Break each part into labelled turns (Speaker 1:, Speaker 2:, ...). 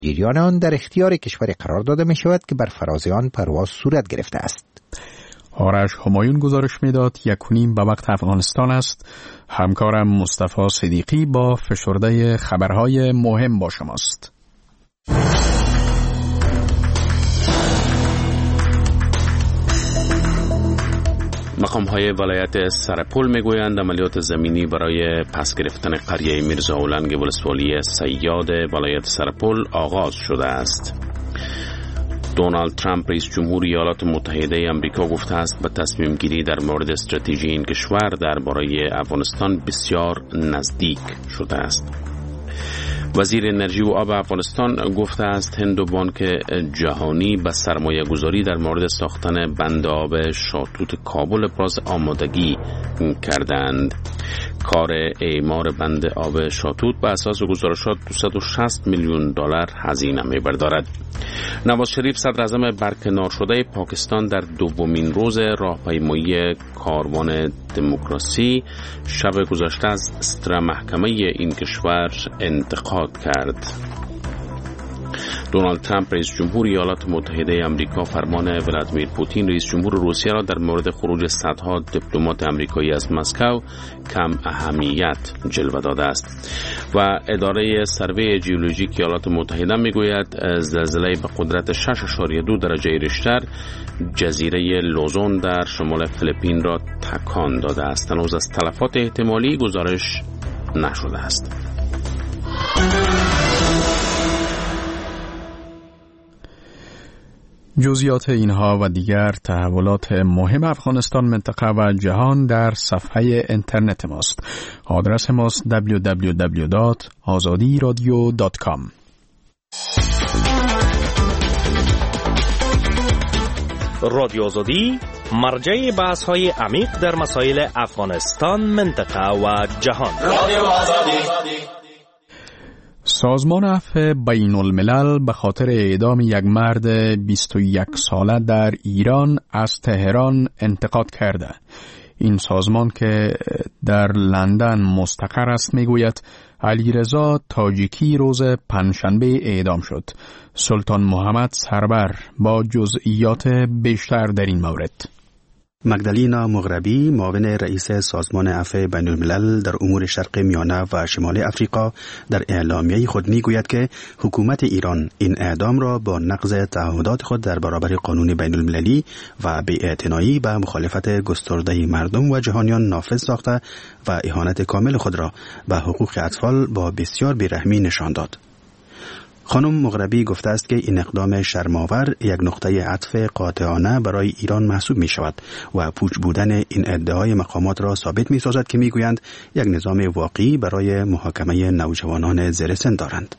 Speaker 1: جریان آن در اختیار کشور قرار داده می شود که بر فراز آن پرواز صورت گرفته است.
Speaker 2: آرش همایون گزارش میداد. 1:30 به وقت افغانستان است. همکارم مصطفی صدیقی با فشرده خبرهای مهم با شماست.
Speaker 3: مقام‌های ولایت سرپل میگویند عملیات زمینی برای پس گرفتن قریه میرزاولنگ ولسوالی صیاد ولایت سرپل آغاز شده است. دونالد ترامپ رئیس جمهور ایالات متحده آمریکا گفته است به تصمیم گیری در مورد استراتژی این کشور درباره افغانستان بسیار نزدیک شده است. وزیر انرژی و آب افغانستان گفته است هند و بانک جهانی به سرمایه گذاری در مورد ساختن بند آب شاتوت کابل ابراز آمادگی کردند. کار اعمار بند آب شاتوت به اساس گزارشات $260 میلیون هزینه می‌بردارد. نواز شریف صدر اعظم برکنار شده پاکستان در دومین روز راهپیمایی کاروان دموکراسی شب گذشته از صدر محکمه این کشور انتقاد کرد. دونالد ترامپ رئیس جمهور ایالات متحده آمریکا فرمان ولادیمیر پوتین رئیس جمهور روسیه را در مورد خروج صدها دیپلمات آمریکایی از مسکو کم اهمیت جلوه داده است. و اداره سروی ژئولوژیک ایالات متحده میگوید زلزله به قدرت 6.2 درجه ریشتر جزیره لوزون در شمال فیلیپین را تکان داده است. هنوز از تلفات احتمالی گزارش نشده است.
Speaker 2: جزئیات اینها و دیگر تحولات مهم افغانستان، منطقه و جهان در صفحه اینترنت ماست. آدرس ماست www.azadiradio.com.
Speaker 4: رادیو آزادی مرجع بحث‌های عمیق در مسائل افغانستان، منطقه و جهان. رادیو آزادی.
Speaker 2: سازمان عفو بین الملل به خاطر اعدام یک مرد 21 ساله در ایران از تهران انتقاد کرده. این سازمان که در لندن مستقر است میگوید علیرضا تاجیکی روز پنجشنبه اعدام شد. سلطان محمد سرور با جزئیات بیشتر در این مورد.
Speaker 5: مگدالینا مغربی، معاون رئیس سازمان عفو بین الملل در امور شرق میانه و شمال افریقا، در اعلامیه خود میگوید که حکومت ایران این اعدام را با نقض تعهدات خود در برابر قانون بین المللی و بی‌اعتنایی به مخالفت گسترده مردم و جهانیان نافذ ساخته و اهانت کامل خود را به حقوق اطفال با بسیار بی‌رحمی نشان داد. خانم مغربی گفته است که این اقدام شرم‌آور یک نقطه عطف قاطعانه برای ایران محسوب می شود و پوچ بودن این ادعای مقامات را ثابت می سازد که می گویند یک نظام واقعی برای محاکمه نوجوانان زیر سن دارند.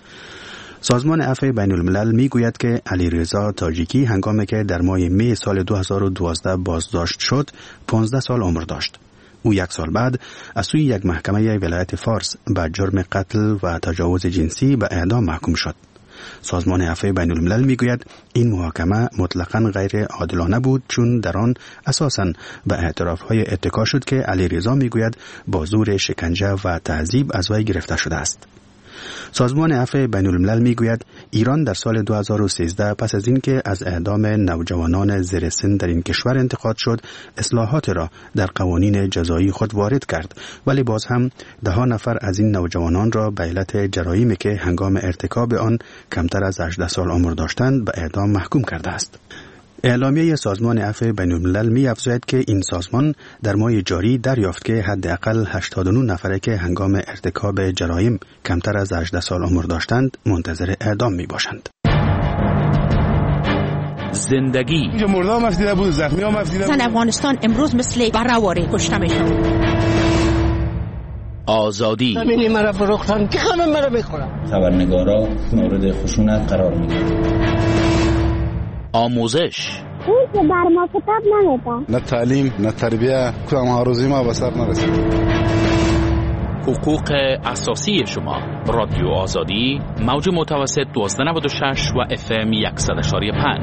Speaker 5: سازمان عفو بین الملل می گوید که علیرضا تاجیکی هنگامی که در ماه می سال 2012 بازداشت شد 15 سال عمر داشت. او 1 سال بعد از سوی یک محکمه ولایت فارس به جرم قتل و تجاوز جنسی به اعدام محکوم شد. سازمان عفو بین الملل میگوید این محاکمه مطلقاً غیر عادلانه بود، چون در آن اساساً به اعتراف‌های اتکا شد که علیرضا میگوید با زور شکنجه و تعذیب از وی گرفته شده است. سازمان عفو بین الملل میگوید ایران در سال 2013 پس از اینکه از اعدام نوجوانان زیر سن در این کشور انتقاد شد، اصلاحات را در قوانین جزایی خود وارد کرد، ولی باز هم 10 نفر از این نوجوانان را به علت جرایمی که هنگام ارتکاب آن کمتر از 18 سال عمر داشتند به اعدام محکوم کرده است. اعلامیه سازمان عفو بین الملل می افزاید که این سازمان در ماه جاری دریافت که حداقل 89 نفره که هنگام ارتکاب جرایم کمتر از 18 سال عمر داشتند منتظر اعدام می باشند.
Speaker 6: زندگی
Speaker 7: مردم مفدیده بود، زخمی ها مفدیده بود.
Speaker 8: زن افغانستان امروز مثل برهواره کشته میشن.
Speaker 6: آزادی
Speaker 7: زمینی مرا فروختن که همه مرا بخورن.
Speaker 9: خبرنگارا مورد خشونت قرار میگیرن.
Speaker 6: آموزش
Speaker 10: این که بر ما کتاب نمیدن،
Speaker 7: نه تعلیم نه تربیه، کدام هاروزی ما به سر نرسید.
Speaker 6: حقوق اساسی شما. رادیو آزادی، موج متوسط 1296 و FM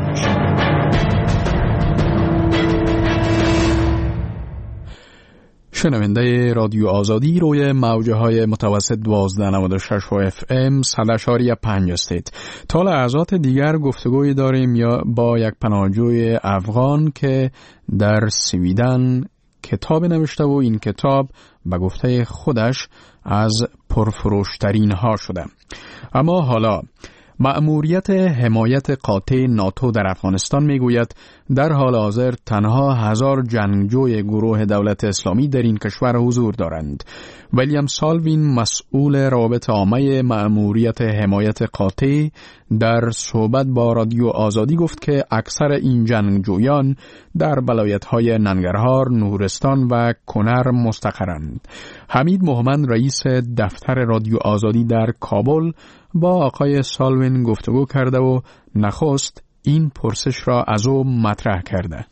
Speaker 6: 100.5.
Speaker 2: شنونده رادیو آزادی روی موجه های متوسط 1296 FM 100.5 هستید. تا لحظات دیگر گفتگوی داریم با یک پناهجوی افغان که در سویدن کتاب نوشته و این کتاب به گفته خودش از پرفروشترین ها شده. اما حالا مأموریت حمایت قاطع ناتو در افغانستان میگوید در حال حاضر تنها 1000 جنگجوی گروه دولت اسلامی در این کشور حضور دارند. ویلیام سالوین مسئول روابط عامه مأموریت حمایت قاطع در صحبت با رادیو آزادی گفت که اکثر این جنگجویان در ولایت‌های ننگرهار، نورستان و کنر مستقرند. حمید مومن رئیس دفتر رادیو آزادی در کابل با آقای سالوین گفتگو کرده و نخست این پرسش را از او مطرح کرده.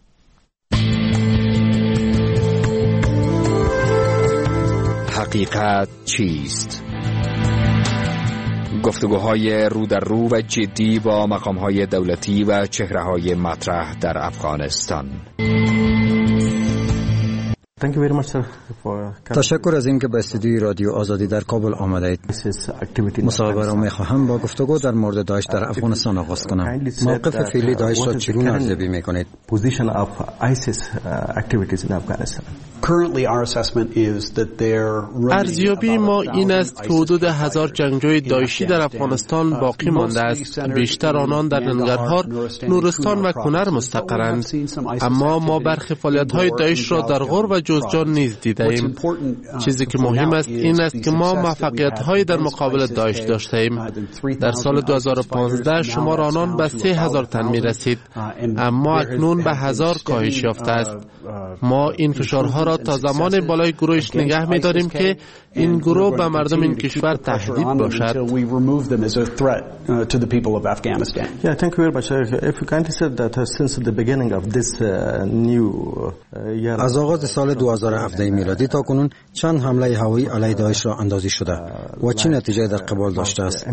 Speaker 11: حقیقت چیست؟ گفتگوهای رو در رو و جدی با مقامهای دولتی و چهره‌های مطرح در افغانستان.
Speaker 12: تشکر از اینکه به استودیوی رادیو آزادی در کابل آمدید. مصاحبه را می‌خواهم با گفتگو در مورد داعش در افغانستان آغاز کنم. موقف فعلی داعش را چگونه ارزیابی می‌کنید؟
Speaker 13: ارزیابی ما این است که حدود 1000 جنگجوی داعشی در افغانستان باقی مانده است. بیشتر آنان در ننگرهار، نورستان و کنر مستقرند. اما ما برخی فعالیت‌های داعش را در غور و جوزجان نیز دیده‌ایم. چیزی که مهم است این است که ما موفقیت‌هایی در مقابل داعش داشته‌ایم. در سال 2015 شمار آنان به 3000 تن می‌رسید، اما اکنون به 1000 کاهش یافته است. ما این فشارها را تا زمان بالای گروهش نگه می‌داریم که این گروه به مردم این کشور تهدید باشد.
Speaker 12: از آغاز سال 2017 میلادی تا کنون چند حمله هوایی علیه داعش را اندازی شده و چه نتیجه در قبال داشته است؟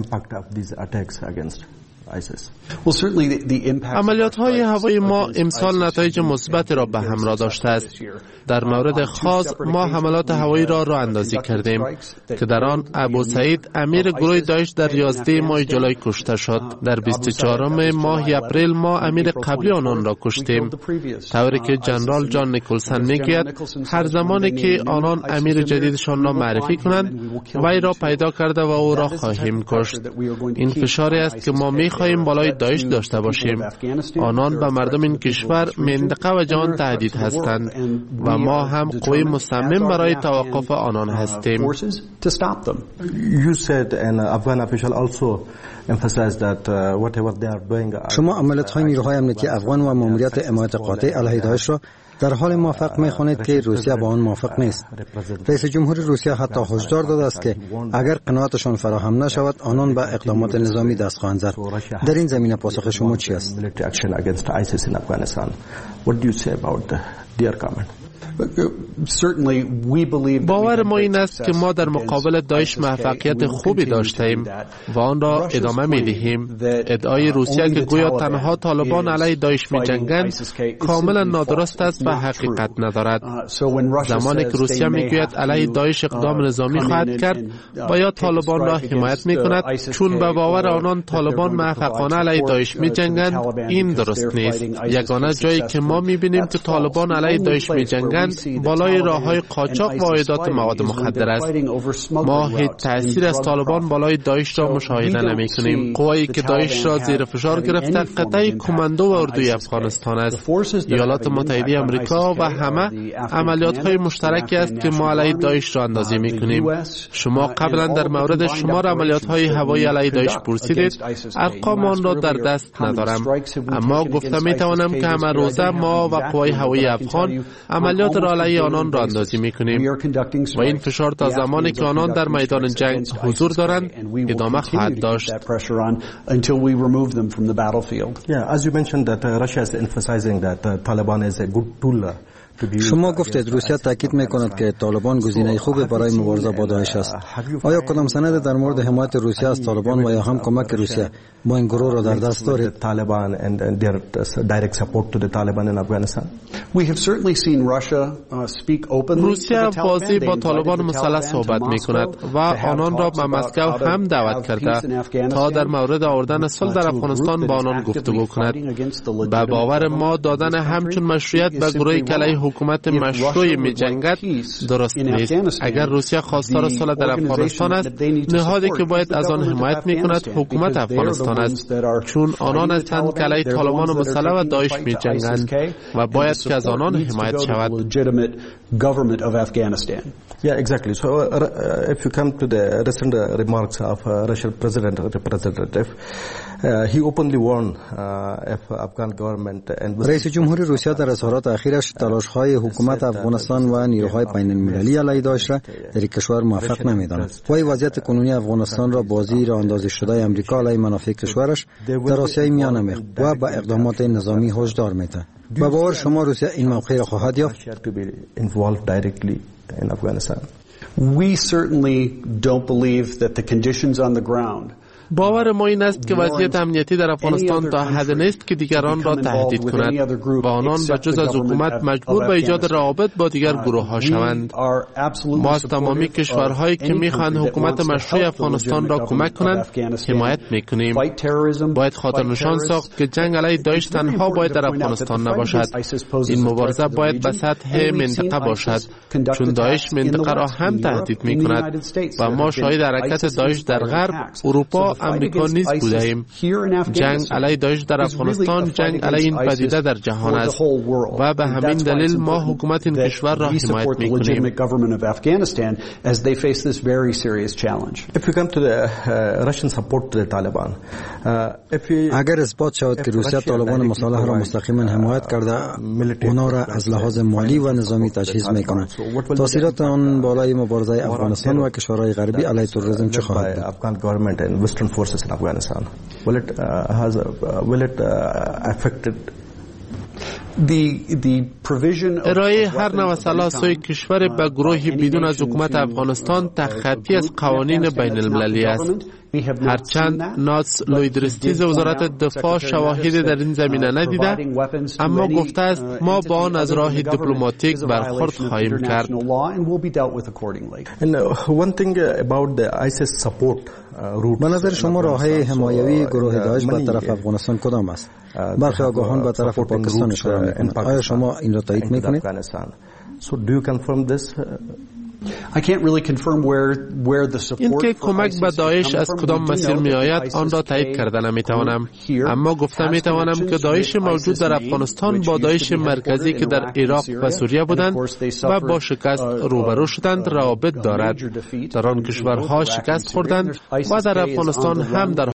Speaker 13: عملیات‌های هوایی ما امسال نتایج مثبت را به همراه داشته است. در مورد خاص ما حملات هوایی را راه اندازی کردیم که در آن ابو سعید امیر گروه داعش در 11 ماه جولای کشته شد. در 24 ماه اپریل ما امیر قبلی آنان را کشتیم، طوری که جنرال جان نیکلسن میگوید هر زمانی که آنان امیر جدیدشان را معرفی کنند وی را پیدا کرده و او را خواهیم کشت. این فشاری است که ما می‌خواهیم بالای داعش داشته باشیم. آنان به مردم این کشور، منطقه و جهان تهدید هستند و ما هم قوی مصمم برای توقف آنان هستیم.
Speaker 12: شما عملیات‌های نیروهای امنیتی افغان و ماموریت حمایت قاطع علیه داعش را در حال موافق می‌خوانید که روسیه با آن موافق نیست. رئیس جمهور روسیه حتی هشدار داده است که اگر قناعتشان فراهم نشود آنان به اقدامات نظامی دست خواهند زد. در این زمینه پاسخ شما چی است؟
Speaker 13: باور ما این است که ما در مقابل داعش موفقیت خوبی داشتیم و آن را ادامه می‌دهیم. ادعای روسیه که گویا تنها طالبان علیه داعش می‌جنگند کاملا نادرست است و حقیقت ندارد. زمانی که روسیه میگوید علیه داعش اقدام نظامی خواهد کرد باید طالبان را حمایت می‌کند، چون به باور آنان طالبان موفقانه علیه داعش می‌جنگند. این درست نیست. یگانه جایی که ما می‌بینیم که طالبان علیه داعش می‌جنگند بالای راه‌های قاچاق و واردات مواد مخدر است. ما هیچ تأثیر از طالبان بالای داعش را مشاهده نمی‌کنیم. قوایی که داعش را زیر فشار گرفته قطعه کماندو و اردوی افغانستان است. ایالات متحده آمریکا و همه عملیات‌های مشترکی است که ما علیه داعش را اندازی می‌کنیم. شما قبلا در مورد شمار عملیات‌های هوایی علیه داعش پرسیدید. ارقام آن را در دست ندارم، اما گفتم می‌توانم که همه روزه ما و قوای هوایی افغان عملیات را علیه آنان را اندازی می‌کنیم و این فشار تا زمانی که آنان در میدان جنگ حضور دارند ادامه خواهد داشت.
Speaker 12: شما گفتید روسیه تاکید میکند که طالبان گزینه خوبی برای مبارزه با داعش است. آیا کدام سند در مورد حمایت روسیه از طالبان و یا هم کمک روسیه با این گروه را در دست دارید؟
Speaker 13: روسیه واضح با طالبان مسلح صحبت میکند و آنان را به مسکو هم دعوت کرده تا در مورد آوردن صلح در افغانستان با آنان گفتگو کند. به باور ما دادن همچون مشروعیت به گروهی که علیه حکومت مشروع می جنگد درست نیست. اگر روسیه خواستار صلح در افغانستان است، نهادی که باید از آن حمایت می کند حکومت افغانستان است، چون آنان هستند که علیه طالبان مسلح و داعش می جنگند و باید که از آنان حمایت شود.
Speaker 14: Yeah, exactly. So if you come to the recent remarks of Russian representative, he openly warned if Afghan government and
Speaker 12: رئیس جمهوری روسیه در اظهارات اخیرش تلاش‌های حکومت افغانستان و نیروهای بین‌المللی علیه داعش را در کشور موفق نمی‌داند. وی وضعیت کنونی افغانستان را بازی راه‌اندازی شده آمریکا علیه منافع کشورش در آسیای میانه می‌خواهد و با اقدامات نظامی هشدار می‌دهد. به باور شما روسیه این موقع را خواهد یافت؟
Speaker 14: in Afghanistan.
Speaker 15: We certainly don't believe that the conditions on the ground
Speaker 13: باور ما این است که وضعیت امنیتی در افغانستان تا حد نیست که دیگران را تهدید کند و آنان به جز از حکومت مجبور به ایجاد روابط با دیگر گروه ها شوند. ما از تمامی کشورهایی که میخواهند حکومت مشروع افغانستان را کمک کنند حمایت میکنیم. باید خاطر نشان ساخت که جنگ علیه داعش تنها باید در افغانستان نباشد. این مبارزه باید به سطح منطقه باشد، چون داعش منطقه را هم تهدید میکند و ما شاهد حرکت داعش در غرب، اروپا، امریکا نیز بودیم. جنگ علیه داعش در افغانستان جنگ علیه این پدیده در جهان است و به همین دلیل ما حکومت این کشور را حمایت می‌کنیم.
Speaker 12: اگر اثبات شود که روسیه طالبان مسلح را مستقیما حمایت کرده، آنها را از لحاظ مالی و نظامی تجهیز می‌کند. تاثیرات آن بالای مبارزه افغانستان و کشورهای غربی علیه تروریسم چه خواهد بود؟
Speaker 14: forces in Afghanistan. Will it affect
Speaker 13: ارائه هر نوع سلاح سوی کشور به گروهی بدون از حکومت افغانستان تخطی از قوانین بین المللی است. هرچند ناتس لویدرستیز وزارت دفاع شواهدی در این زمینه ندیده، اما گفته است ما با آن از راه دیپلماتیک برخورد خواهیم کرد.
Speaker 12: به نظر شما راههای حمایوی گروه داعش به طرف افغانستان کدام است؟ برخی آگاهان به طرف پاکستان اشاره می‌کنند. آیا شما این را تایید می‌کنید؟
Speaker 13: این که کمک به داعش از کدام مسیر می آید آن را تایید کرده نمیتوانم، اما گفته میتوانم که داعش موجود در افغانستان با داعش مرکزی که در عراق و سوریه بودند و با شکست روبرو شدند روابط دارد. در آن کشورها شکست خوردند و در افغانستان هم در